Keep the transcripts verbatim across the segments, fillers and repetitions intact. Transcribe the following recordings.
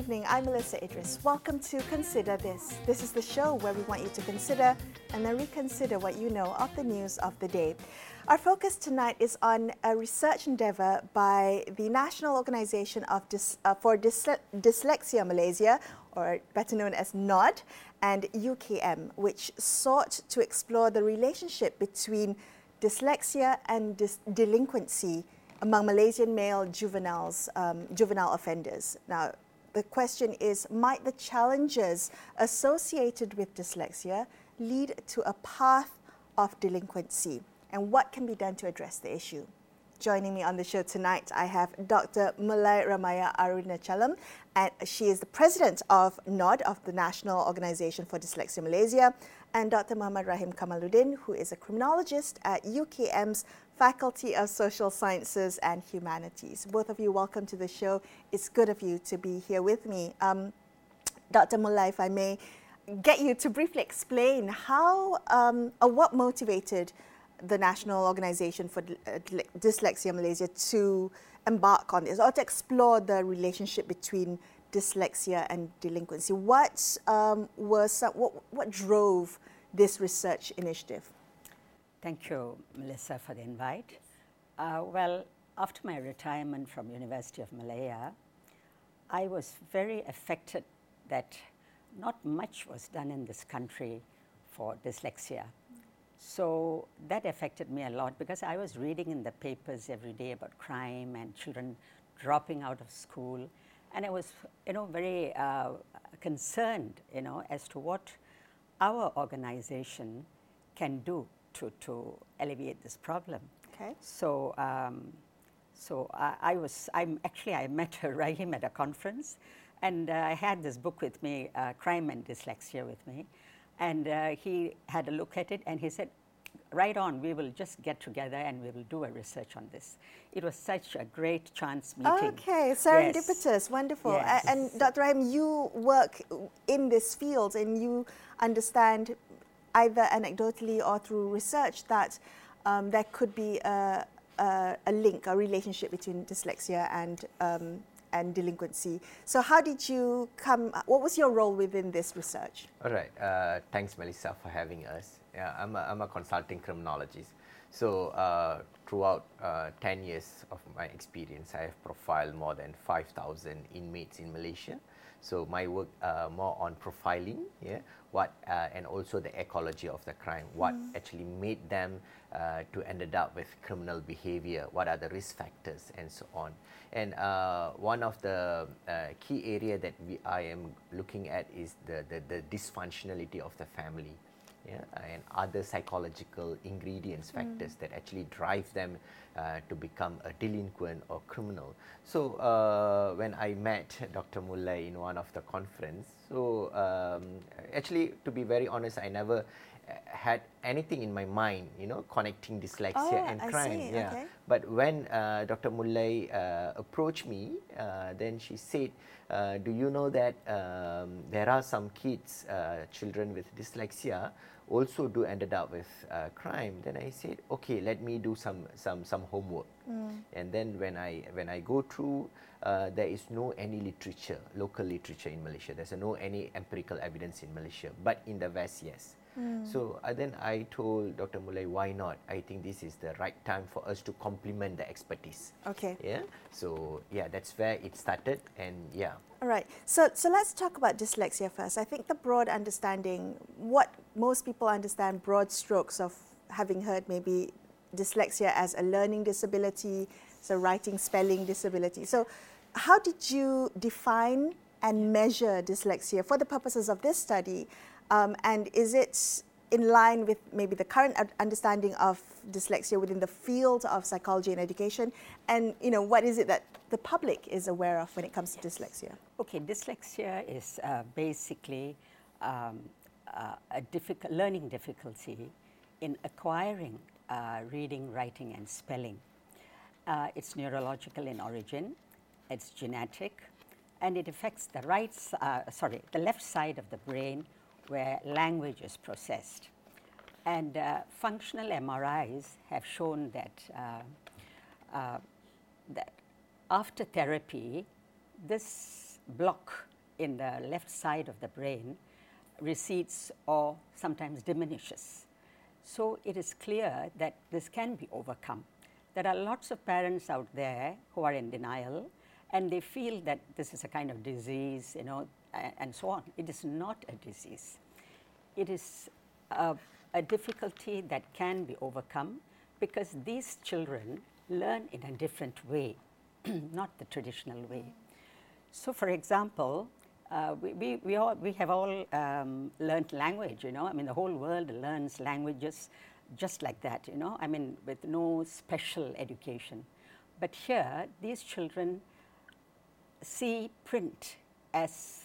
evening. I'm Melissa Idris. Welcome to Consider This. This is the show where we want you to consider and then reconsider what you know of the news of the day. Our focus tonight is on a research endeavour by the National Organisation of Dys uh, for Dys Dyslexia Malaysia, or better known as NOD, and U K M, which sought to explore the relationship between dyslexia and dis delinquency among Malaysian male juveniles, um, juvenile offenders. Now, the question is, might the challenges associated with dyslexia lead to a path of delinquency? And what can be done to address the issue? Joining me on the show tonight, I have Doctor Mulai Ramaya Arunachalam, and she is the president of NOD, of the National Organisation for Dyslexia Malaysia, and Doctor Muhammad Rahim Kamaluddin, who is a criminologist at U K M's Faculty of Social Sciences and Humanities. Both of you, welcome to the show. It's good of you to be here with me. Um, Doctor Mulai, if I may get you to briefly explain how um, or what motivated the National Organisation for Dyslexia Malaysia to embark on this, or to explore the relationship between dyslexia and delinquency. What um, was some, what, what drove this research initiative? Thank you, Melissa, for the invite. Uh, well, after my retirement from University of Malaya, I was very affected that not much was done in this country for dyslexia. So that affected me a lot, because I was reading in the papers every day about crime and children dropping out of school, and I was, you know, very uh, concerned, you know, as to what our organization can do to, to alleviate this problem. Okay. So, um, so I, I was, I'm actually, I met Rahim at a conference, and uh, I had this book with me, uh, Crime and Dyslexia, with me. And uh, he had a look at it, and he said, right on, we will just get together and we will do a research on this. It was such a great chance meeting. Okay, serendipitous, yes. Wonderful. Yes. And Doctor Rahim, you work in this field and you understand either anecdotally or through research that um, there could be a, a, a link, a relationship between dyslexia and um, and delinquency. So how did you come, what was your role within this research? All right, uh, thanks Melissa for having us. Yeah, I'm a, I'm a consulting criminologist. So uh, throughout uh, ten years of my experience, I have profiled more than five thousand inmates in Malaysia. So my work uh, more on profiling, yeah, what uh, and also the ecology of the crime, what mm. actually made them uh, to ended up with criminal behavior, what are the risk factors, and so on. And uh, one of the uh, key area that we I am looking at is the, the the dysfunctionality of the family, yeah, and other psychological ingredients, factors mm. that actually drive them uh, to become a delinquent or criminal. So uh, when I met Doctor Mulai in one of the conference, so um, actually, to be very honest, I never had anything in my mind, you know, connecting dyslexia oh, and I crime. See. Yeah. Okay. But when uh, Doctor Mulai uh, approached me, uh, then she said, uh, "Do you know that um, there are some kids, uh, children with dyslexia, also do ended up with uh, crime?" Then I said, "Okay, let me do some some some homework." Mm. And then when I when I go through, uh, there is no any literature, local literature in Malaysia. There's no any empirical evidence in Malaysia, but in the West, yes. Mm. So uh, then I told Doctor Mulai, why not? I think this is the right time for us to complement the expertise. Okay. Yeah. So yeah, that's where it started, and yeah. All right. So so let's talk about dyslexia first. I think the broad understanding, what most people understand, broad strokes of having heard maybe dyslexia as a learning disability, so writing, spelling disability. So how did you define and measure dyslexia for the purposes of this study? Um, and is it in line with maybe the current understanding of dyslexia within the field of psychology and education? And, you know, what is it that the public is aware of when it comes to dyslexia? Okay, dyslexia is uh, basically um, uh, a difficult learning difficulty in acquiring uh, reading, writing, and spelling. Uh, it's neurological in origin, it's genetic, and it affects the right, uh, sorry, the left side of the brain, where language is processed. And uh, functional M R Is have shown that, uh, uh, that after therapy, this block in the left side of the brain recedes or sometimes diminishes. So it is clear that this can be overcome. There are lots of parents out there who are in denial, and they feel that this is a kind of disease, you know, and so on. It is not a disease. It is a, a difficulty that can be overcome because these children learn in a different way, not the traditional way. So, for example, uh, we, we, we, all, we have all um, learned language, you know. I mean, the whole world learns languages just like that, you know. I mean, with no special education. But here, these children see print as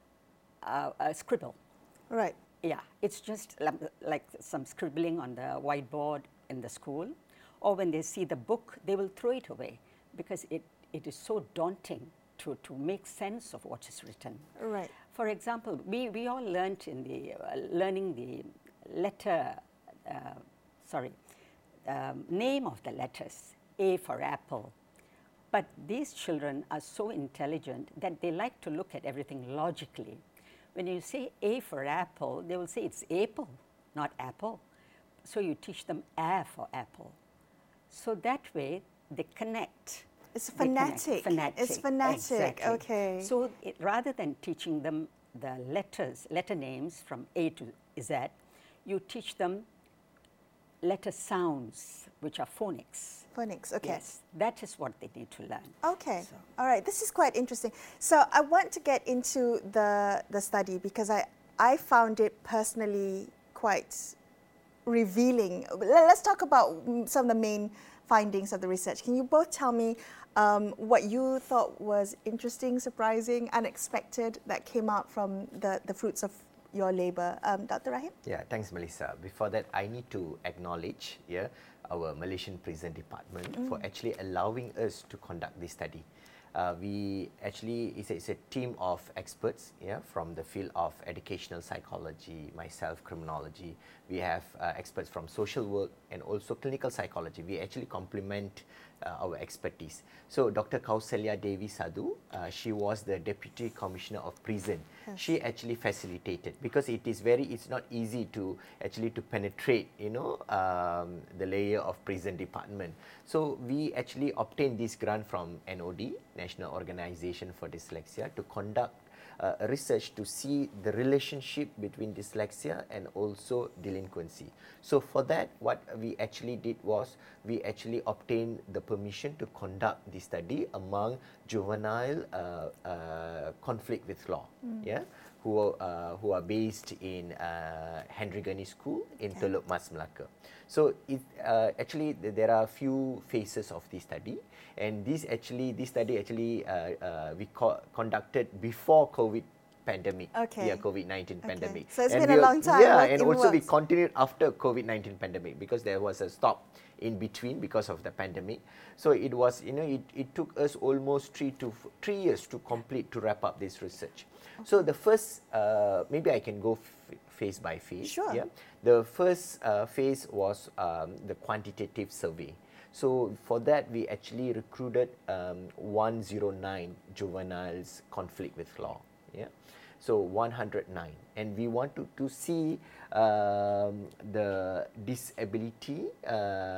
uh, a scribble. Right. Yeah, it's just like some scribbling on the whiteboard in the school, or when they see the book, they will throw it away because it, it is so daunting to, to make sense of what is written. Right. For example, we, we all learned in the, uh, learning the letter, uh, sorry, um, name of the letters, A for apple. But these children are so intelligent that they like to look at everything logically. When you say A for apple, they will say it's apple, not apple. So you teach them A for apple. So that way they connect. It's phonetic. Phonetic. It's phonetic. Exactly. Okay. So it, rather than teaching them the letters, letter names from A to Z, you teach them letter sounds, which are phonics. Phonics, okay. Yes, that is what they need to learn. Okay, So. all right, this is quite interesting. So I want to get into the, the study because I, I found it personally quite revealing. Let's talk about some of the main findings of the research. Can you both tell me um, what you thought was interesting, surprising, unexpected that came out from the, the fruits of your labor? Um, Doctor Rahim? Yeah, thanks, Melissa. Before that, I need to acknowledge yeah, our Malaysian Prison Department mm. for actually allowing us to conduct this study. Uh, we actually, it's a, it's a team of experts yeah, from the field of educational psychology, myself, criminology. We have uh, experts from social work and also clinical psychology. We actually complement uh, our expertise. So Doctor Kausalya Devi Sadhu, uh, she was the Deputy Commissioner of Prison. Yes. She actually facilitated because it is very, it's not easy to actually to penetrate, you know, um, the layer of prison department. So we actually obtained this grant from N O D, National Organization for Dyslexia, to conduct uh, research to see the relationship between dyslexia and also delinquency. So for that, what we actually did was we actually obtained the permission to conduct the study among juvenile uh, uh, conflict with law, mm. yeah, who uh, who are based in uh, Henry Gurney School in okay. Teluk Mas, Melaka. So it uh, actually there are a few phases of this study, and this actually this study actually uh, uh, we co conducted before COVID pandemic, okay. yeah, COVID nineteen okay. pandemic. So it's and been a long time. Yeah, and also works. we continued after COVID nineteen pandemic because there was a stop in between because of the pandemic. So it was, you know, it, it took us almost three to f three years to complete to wrap up this research. Okay. So the first, uh, maybe I can go f phase by phase. Sure. Yeah. The first uh, phase was um, the quantitative survey. So for that, we actually recruited um, one hundred nine juveniles conflict with law. Yeah. So one hundred nine, and we wanted to see um, the disability, uh,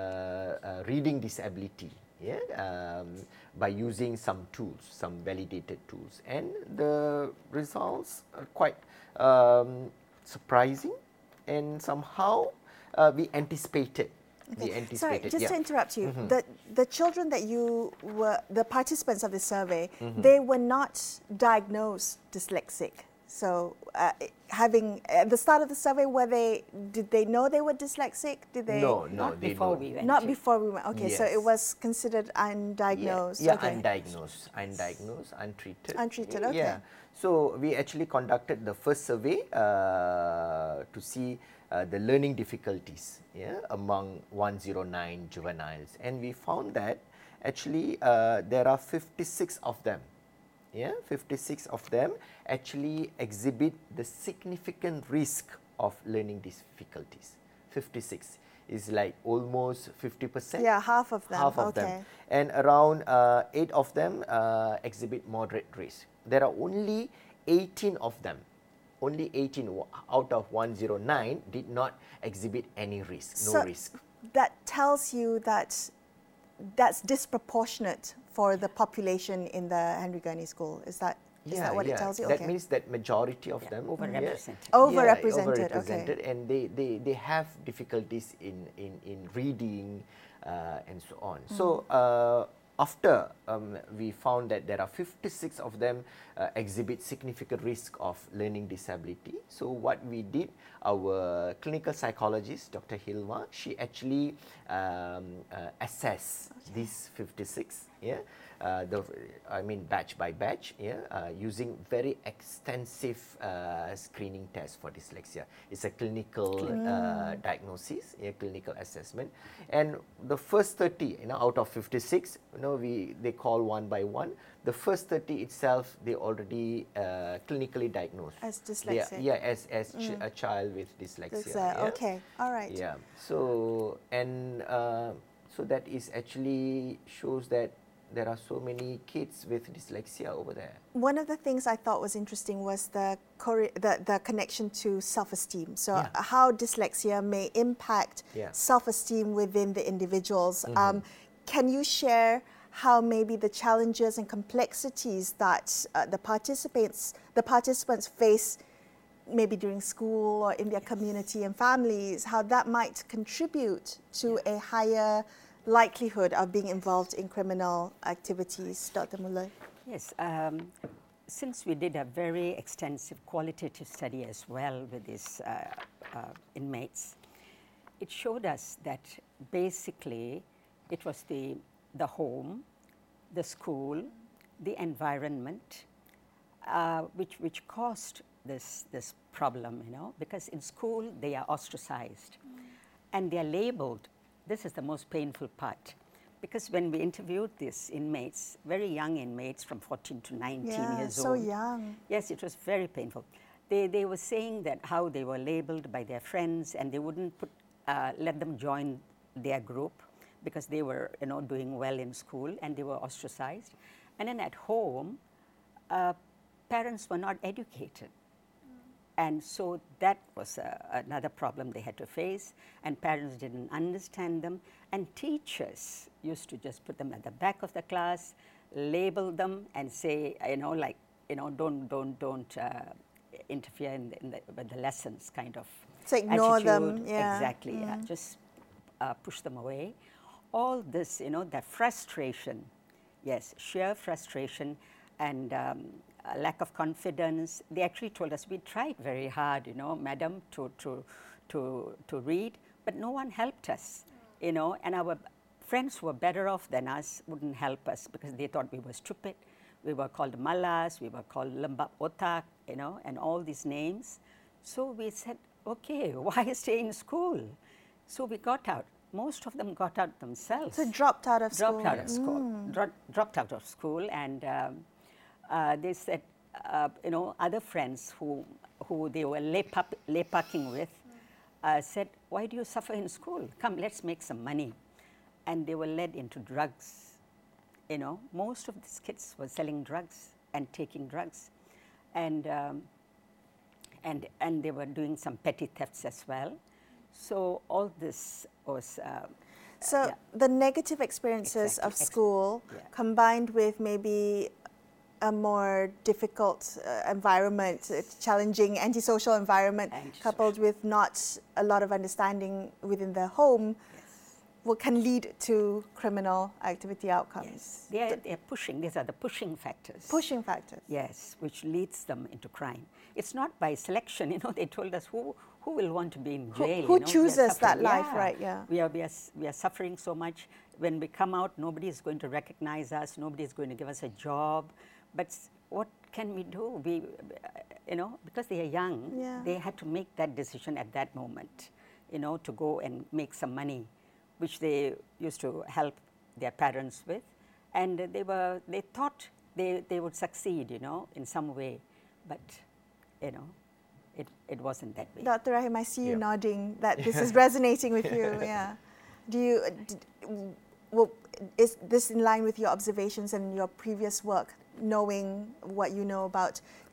uh, reading disability, yeah, um, by using some tools, some validated tools, and the results are quite um, surprising, and somehow uh, we anticipated. Okay. We anticipated. Sorry, just yeah. to interrupt you, mm-hmm. the the children that you were, the participants of the survey, mm-hmm. they were not diagnosed dyslexic. So, uh, having at the start of the survey, were they? Did they know they were dyslexic? Did they? No, no, not they before don't. we went. Not to. before we went. Okay, yes. so it was considered undiagnosed. Yeah, yeah okay. undiagnosed, undiagnosed, untreated. Untreated. Okay. Yeah. So we actually conducted the first survey uh, to see uh, the learning difficulties, yeah, among one hundred nine juveniles, and we found that actually uh, there are fifty-six of them. Yeah, fifty-six of them actually exhibit the significant risk of learning difficulties. fifty-six is like almost fifty percent. Yeah, half of them. Half of okay. them. And around uh, eight of them uh, exhibit moderate risk. There are only eighteen of them, only eighteen out of one hundred nine did not exhibit any risk, no So risk. that tells you that that's disproportionate for the population in the Henry Gurney School. Is that is Yeah, that what yeah. it tells you? That Okay. means that majority of Yeah, them overrepresented. Yeah, Overrepresented, yeah, okay. overrepresented, and they, they, they have difficulties in, in, in reading uh, and so on. Mm. So uh, after um, we found that there are fifty-six of them uh, exhibit significant risk of learning disability. So what we did, our clinical psychologist, Doctor Hilma, she actually um, uh, assessed Okay. these fifty-six. Yeah. Uh, the, I mean batch by batch, yeah, uh, using very extensive uh, screening test for dyslexia. It's a clinical uh, diagnosis, yeah, clinical assessment, and the first thirty, you know, out of fifty-six, you know, we they call one by one. The first thirty itself, they already uh, clinically diagnosed As They dyslexic. are- yeah, as as ch a child with dyslexia. That's, uh, yeah. Okay, all right. Yeah. So and uh, so that is actually shows that there are so many kids with dyslexia over there. One of the things I thought was interesting was the corre- the, the connection to self-esteem. So Yeah. how dyslexia may impact Yeah. self-esteem within the individuals. Mhm. Um, can you share how maybe the challenges and complexities that uh, the participants the participants face maybe during school or in their community and families, how that might contribute to a higher likelihood of being involved in criminal activities, Doctor Mulay? Yes, um, since we did a very extensive qualitative study as well with these uh, uh, inmates, it showed us that basically it was the, the home, the school, the environment, uh, which, which caused this, this problem, you know, because in school they are ostracized mm. and they are labeled. This is the most painful part, because when we interviewed these inmates, very young inmates from fourteen to nineteen Yeah, years so old. young. Yes, it was very painful. They, they were saying that how they were labeled by their friends and they wouldn't put, uh, let them join their group because they were, you know, doing well in school and they were ostracized. And then at home, uh, parents were not educated. And so that was uh, another problem they had to face, and parents didn't understand them, and teachers used to just put them at the back of the class, label them, and say, you know, like, you know, don't, don't, don't uh, interfere in the, in the, with the lessons, kind of. So ignore attitude. them, yeah. Exactly, mm. yeah, just uh, push them away. All this, you know, that frustration, yes, sheer frustration, and um, a lack of confidence. They actually told us, we tried very hard, you know, madam, to, to, to, to read, but no one helped us, you know, and our friends who were better off than us wouldn't help us because they thought we were stupid. We were called malas, we were called lembab otak, you know, and all these names. So we said, okay, why stay in school? So we got out. Most of them got out themselves. So dropped out of dropped school. out of school. Mm. Dro dropped out of school, and um, uh, they said, uh, you know, other friends who who they were lepaking with uh, said, why do you suffer in school? Come, let's make some money. And they were led into drugs. You know, most of these kids were selling drugs and taking drugs, and um, and and they were doing some petty thefts as well. So all this was. Uh, So uh, yeah. the negative experiences Exactly. of school Yeah. combined with maybe a more difficult uh, environment, uh, challenging antisocial environment, Antisocial. coupled with not a lot of understanding within the home, Yes. will can lead to criminal activity outcomes. Yes, they are, they are pushing. These are the pushing factors. Pushing factors. Yes, which leads them into crime. It's not by selection. You know, they told us who who will want to be in Who- jail. who you know? We are chooses that suffering. life, Yeah. right, yeah. We are, we, are, s- we are suffering so much. When we come out, nobody is going to recognize us. Nobody is going to give us a job. But s- what can we do? We, you know, because they are young, Yeah. they had to make that decision at that moment, you know, to go and make some money, which they used to help their parents with. And they were, they thought they, they would succeed, you know, in some way. But, you know, it, it wasn't that way. Doctor Rahim, I see you Yeah. nodding that this is resonating with you. Yeah. Do you, did, well, is this in line with your observations and your previous work, knowing what you know about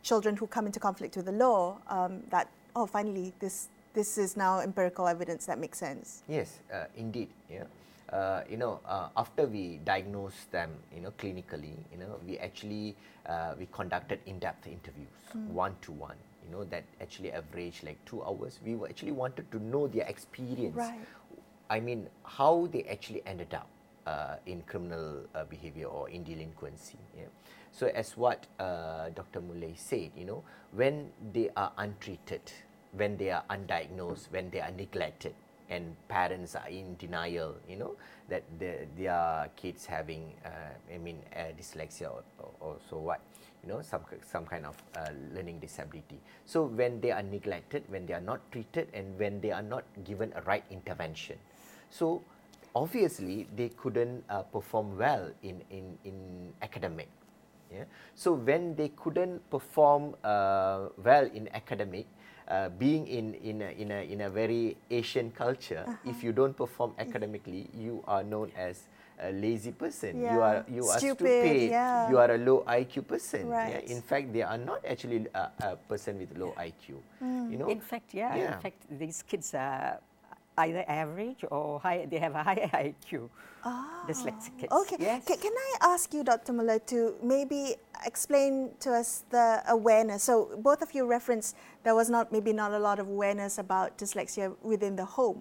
children who come into conflict with the law, um, that, oh, finally, this, this is now empirical evidence that makes sense. Yes, uh, indeed. Yeah. Uh, you know, uh, after we diagnosed them, you know, clinically, you know, we actually uh, we conducted in-depth interviews, mm. one-to-one. You know, that actually averaged like two hours. We were actually wanted to know their experience. Right. I mean, how they actually ended up uh, in criminal uh, behavior or in delinquency. Yeah. So, as what uh, Doctor Mulay said, you know, when they are untreated, when they are undiagnosed, when they are neglected, and parents are in denial, you know, that the, their kids having, uh, I mean, uh, dyslexia or, or, or so what, you know, some some kind of uh, learning disability. So when they are neglected, when they are not treated, and when they are not given a right intervention, so obviously they couldn't uh, perform well in in in academic. Yeah. So when they couldn't perform uh, well in academic, Uh, being in in a, in a in a very Asian culture, uh-huh. if you don't perform academically, you are known as a lazy person. Yeah. You are you stupid, are stupid. Yeah. You are a low I Q person. Right. Yeah? In fact, they are not actually a, a person with low I Q. Mm. You know. In fact, yeah, yeah. In fact, these kids are either average or high. They have a higher I Q. Oh, dyslexic kids. Okay. Yes. C- can I ask you, Doctor Mulay, to maybe explain to us the awareness? So both of you referenced there was not maybe not a lot of awareness about dyslexia within the home.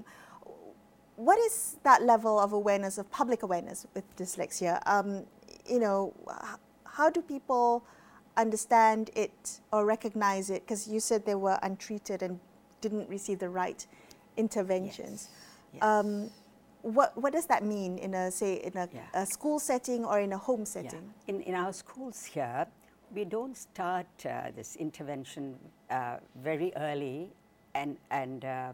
What is that level of awareness, of public awareness with dyslexia? Um, you know, how do people understand it or recognize it? Because you said they were untreated and didn't receive the right interventions. Yes. Yes. Um, what what does that mean in a say in a, Yeah. a school setting or in a home setting? Yeah. In in our schools here, we don't start uh, this intervention uh, very early, and and uh,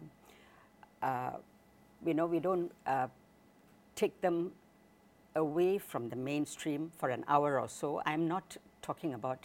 uh, you know we don't uh, take them away from the mainstream for an hour or so. I'm not talking about.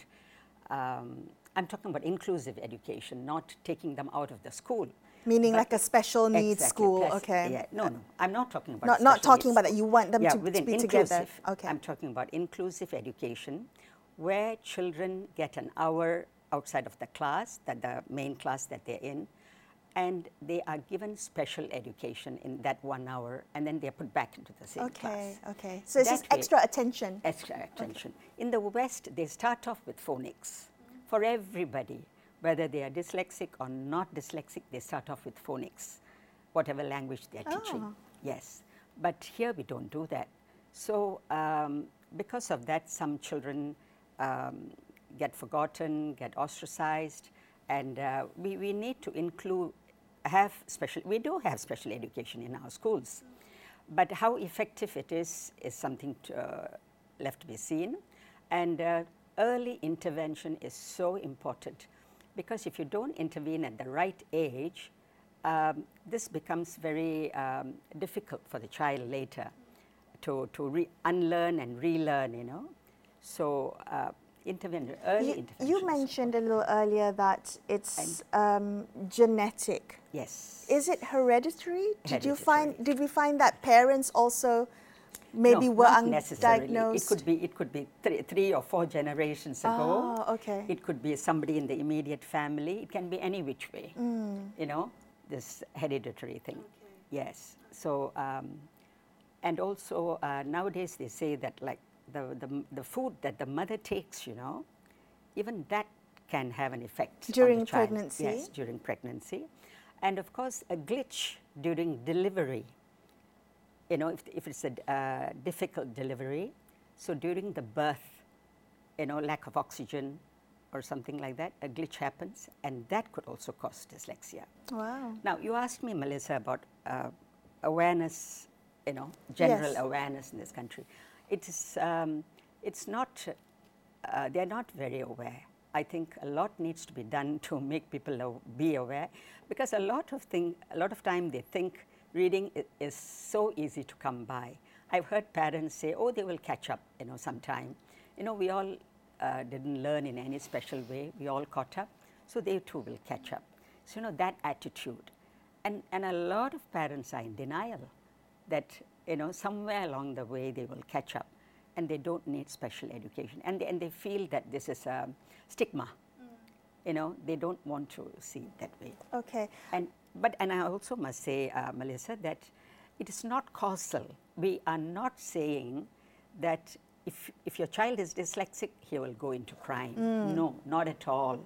Um, I'm talking about inclusive education, not taking them out of the school. Meaning But like a special needs exactly, school, plus- okay. Yeah, no, no, I'm not talking about Not, a not special talking needs about that, you want them yeah, to, within to be inclusive, together. Okay. I'm talking about inclusive education, where children get an hour outside of the class, that the main class that they're in, and they are given special education in that one hour, and then they're put back into the same Okay, class. okay. So it's That just way- extra attention. Extra attention. In the West, they start off with phonics for everybody, whether they are dyslexic or not dyslexic. They start off with phonics, whatever language they're teaching. Oh. Yes, but here we don't do that. So um, because of that, some children um, get forgotten, get ostracized, and uh, we, we need to include, have special, we do have special education in our schools, but how effective it is is something to, uh, left to be seen. And uh, early intervention is so important, because if you don't intervene at the right age, um, this becomes very um, difficult for the child later to, to re- unlearn and relearn, you know. So uh, intervention, early You, intervention. you is mentioned a little earlier that it's um, genetic. Yes. Is it hereditary? Did you Hereditary. find? Did we find that parents also maybe no, were not necessarily. undiagnosed? It could be it could be three, three or four generations ago. Oh, okay. It could be somebody in the immediate family. It can be any which way. Mm. You know, this hereditary thing. Yes. So um, and also uh, nowadays they say that like the, the the food that the mother takes, you know, even that can have an effect During on the child. pregnancy? Yes, during pregnancy, and of course a glitch during delivery. You know, if, if it's a uh, difficult delivery, so during the birth, you know, lack of oxygen or something like that, a glitch happens, and that could also cause dyslexia. Wow. Now, you asked me, Melissa, about uh, awareness, you know, general Yes. awareness in this country. It is, um, it's not, uh, they're not very aware. I think a lot needs to be done to make people aw- be aware, because a lot of thing, a lot of time they think reading i- is so easy to come by. I've heard parents say, oh, they will catch up, you know, sometime. You know, we all uh, didn't learn in any special way. We all caught up, so they too will catch up. So, you know, that attitude. And, and a lot of parents are in denial that, you know, somewhere along the way they will catch up, and they don't need special education. And they, and they feel that this is a stigma, You know, they don't want to see it that way. Okay. And, but, and I also must say, uh, Melissa, that it is not causal. We are not saying that if, if your child is dyslexic, he will go into crime. Mm. No, not at all.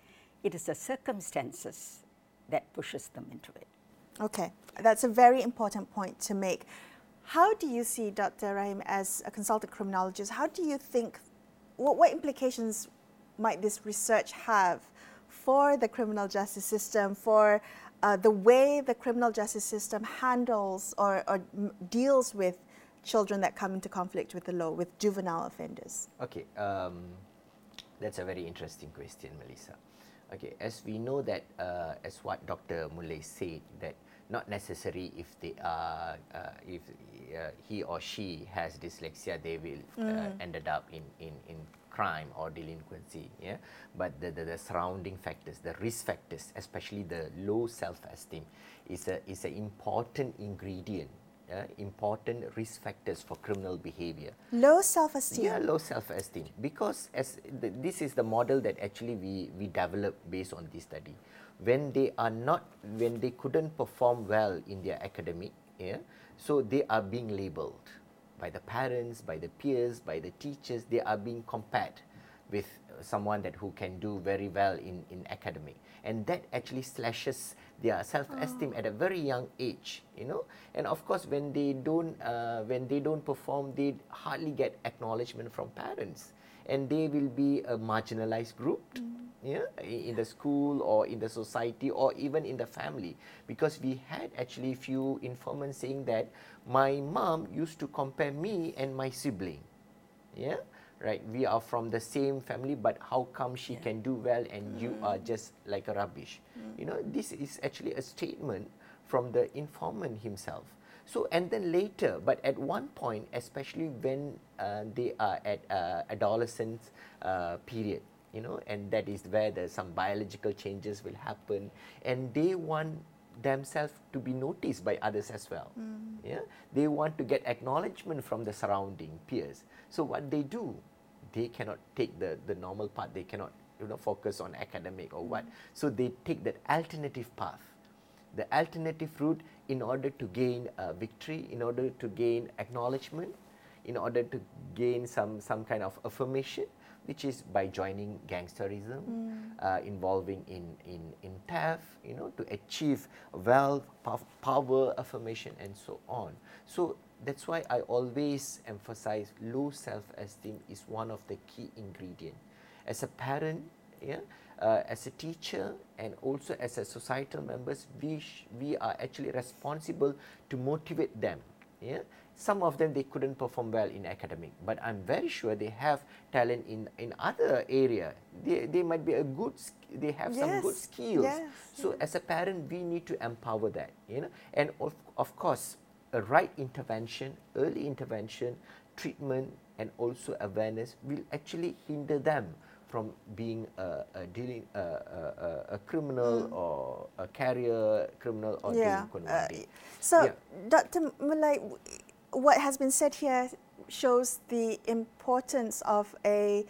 It is the circumstances that pushes them into it. Okay, that's a very important point to make. How do you see, Doctor Rahim, as a consultant criminologist, how do you think, what, what implications might this research have for the criminal justice system, for uh, the way the criminal justice system handles or, or deals with children that come into conflict with the law, with juvenile offenders? Okay, um, that's a very interesting question, Melissa. Okay, as we know that, uh, as what Doctor Mulay said, that not necessary if they are, uh, if uh, he or she has dyslexia, they will mm. uh, ended up in, in, in crime or delinquency. Yeah, but the, the, the surrounding factors, the risk factors, especially the low self-esteem, is a is an important ingredient. Uh, important risk factors for criminal behavior. Low self-esteem? Yeah, low self-esteem. Because as the, this is the model that actually we, we developed based on this study. When they are not, when they couldn't perform well in their academic, yeah, so they are being labeled by the parents, by the peers, by the teachers. They are being compared with someone that who can do very well in, in academic. And that actually slashes their self-esteem oh. at a very young age, you know. And of course, when they don't, uh, when they don't perform, they hardly get acknowledgement from parents, and they will be a marginalized group, mm. yeah, in the school or in the society or even in the family. Because we had actually few informants saying that my mom used to compare me and my sibling, yeah. Right, we are from the same family, but how come she yeah. can do well and mm. you are just like a rubbish? Mm. You know, this is actually a statement from the informant himself. So, and then later, but at one point, especially when uh, they are at uh, adolescent uh, period, you know, and that is where the, some biological changes will happen, and they want themselves to be noticed by others as well. Mm. Yeah, they want to get acknowledgement from the surrounding peers. So what they do, they cannot take the the normal path. They cannot, you know, focus on academic or mm. what. So they take that alternative path, the alternative route, in order to gain uh, victory, in order to gain acknowledgement, in order to gain some some kind of affirmation, which is by joining gangsterism, mm. uh, involving in, in, in theft, you know, to achieve wealth, power, affirmation, and so on. So that's why I always emphasize low self-esteem is one of the key ingredients. As a parent, yeah, uh, as a teacher, and also as a societal members, we, sh we are actually responsible to motivate them. Yeah? Some of them, they couldn't perform well in academic, but I'm very sure they have talent in, in other area. They, they might be a good, they have yes. some good skills. Yes. So yes. as a parent, we need to empower that, you know. And of, of course, a right intervention, early intervention, treatment, and also awareness will actually hinder them from being a, a, dealing, a, a, a criminal mm. or a career criminal or yeah. delinquent. Uh, so, yeah. Doctor Mulay, what has been said here shows the importance of a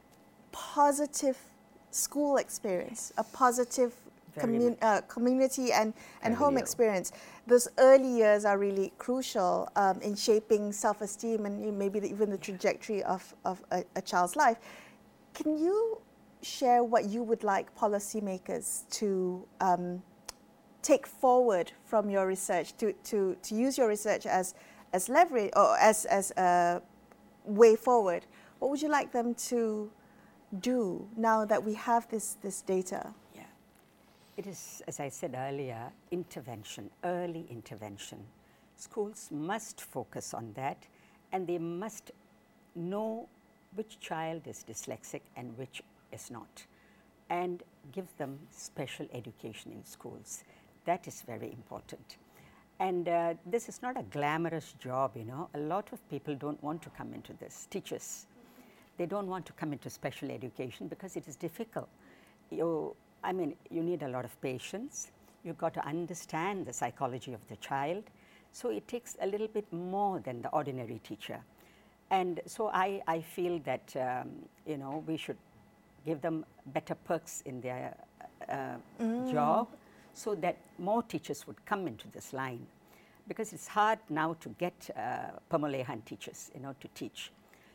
positive school experience, a positive commun uh, community and, and home experience. Those early years are really crucial um, in shaping self-esteem and maybe the, even the trajectory of, of a, a child's life. Can you share what you would like policymakers to um, take forward from your research, to, to, to use your research as, as leverage or as, as a way forward? What would you like them to do now that we have this, this data? Yeah. It is, as I said earlier, intervention, early intervention. Schools must focus on that, and they must know which child is dyslexic and which is not, and give them special education in schools. That is very important. And uh, this is not a glamorous job, you know. A lot of people don't want to come into this. Teachers, they don't want to come into special education because it is difficult. You, I mean, you need a lot of patience. You've got to understand the psychology of the child. So it takes a little bit more than the ordinary teacher. And so I, I feel that, um, you know, we should give them better perks in their uh, mm. job, so that more teachers would come into this line. Because it's hard now to get uh, Pemulihan teachers, you know, to teach.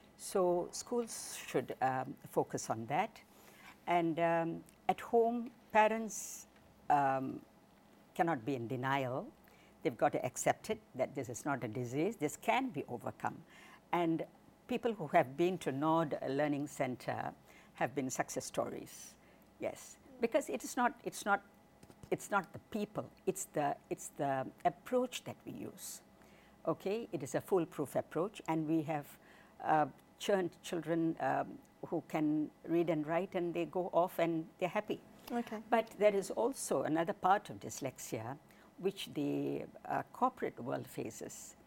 So schools should um, focus on that. And um, at home, parents um, cannot be in denial. They've got to accept it, that this is not a disease. This can be overcome. And people who have been to Nord Learning Center have been success stories. Yes, because it is not, it's not, it's not the people, it's the, it's the approach that we use. Okay, it is a foolproof approach, and we have uh, churned children um, who can read and write, and they go off and they're happy. Okay. But there is also another part of dyslexia which the uh, corporate world faces,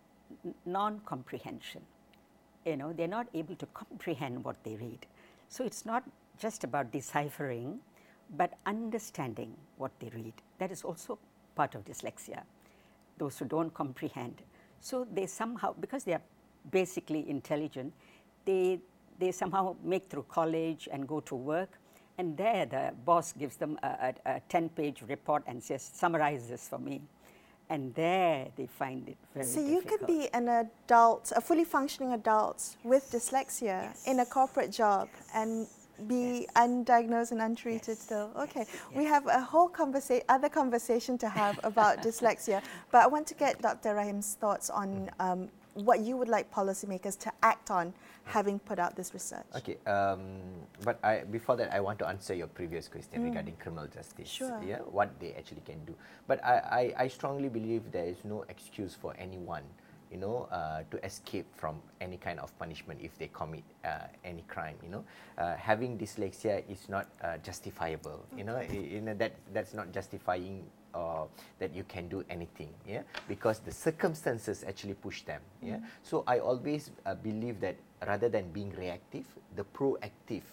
non-comprehension. You know, they're not able to comprehend what they read. So it's not just about deciphering, but understanding what they read. That is also part of dyslexia, those who don't comprehend. So they somehow, because they are basically intelligent, they, they somehow make through college and go to work, and there the boss gives them a, a, a ten-page report and says, summarize this for me. And there they find it very so difficult. So you could be an adult, a fully functioning adult with dyslexia yes. in a corporate job yes. and be yes. undiagnosed and untreated yes. still. Okay, yes. we have a whole conversa other conversation to have about dyslexia, but I want to get Doctor Rahim's thoughts on um, what you would like policymakers to act on, having put out this research. Okay, um, but I, before that, I want to answer your previous question mm. regarding criminal justice. Sure. Yeah, what they actually can do. But I, I, I strongly believe there is no excuse for anyone, you know, uh, to escape from any kind of punishment if they commit uh, any crime. You know, uh, having dyslexia is not uh, justifiable. Okay. You know, you know that that's not justifying. Uh, that you can do anything, yeah, because the circumstances actually push them, yeah. Mm. So I always uh, believe that rather than being reactive, the proactive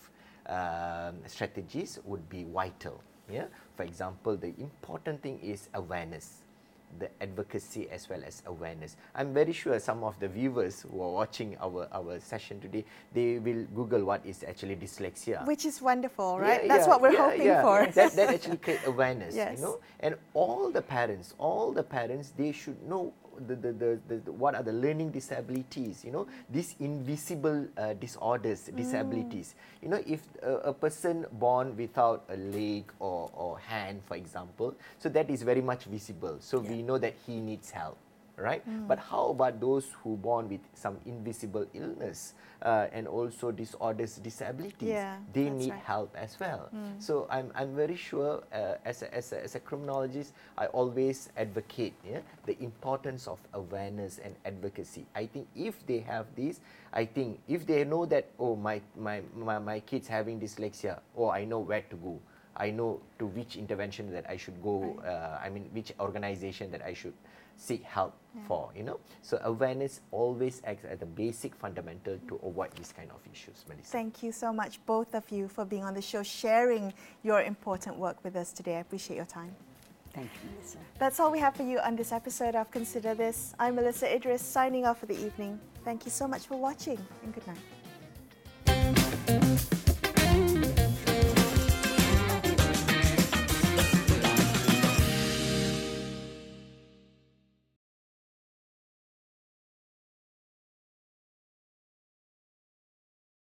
um, strategies would be vital, yeah. For example, the important thing is awareness, the advocacy as well as awareness. I'm very sure some of the viewers who are watching our, our session today, they will Google what is actually dyslexia. Which is wonderful, right? Yeah, That's yeah, what we're yeah, hoping yeah. for. That, that actually create awareness, yes. you know. And all the parents, all the parents, they should know the, the, the, the, the what are the learning disabilities, you know, these invisible uh, disorders, disabilities. Mm. You know, if a, a person born without a leg or, or hand, for example, so that is very much visible. So yeah. we know that he needs help, right? Mm. But how about those who born with some invisible illness uh, and also disorders, disabilities? Yeah, they need right. help as well. Mm. So I'm, I'm very sure uh, as, a, as, a, as a criminologist, I always advocate yeah, the importance of awareness and advocacy. I think if they have this, I think if they know that, oh, my, my, my, my kid's having dyslexia, oh, I know where to go. I know to which intervention that I should go, right. uh, I mean, which organization that I should seek help yeah. for, you know. So awareness always acts as a basic fundamental to avoid these kind of issues, Melissa. Thank you so much, both of you, for being on the show, sharing your important work with us today. I appreciate your time. Thank you, Melissa. That's all we have for you on this episode of Consider This. I'm Melissa Idris, signing off for the evening. Thank you so much for watching, and good night.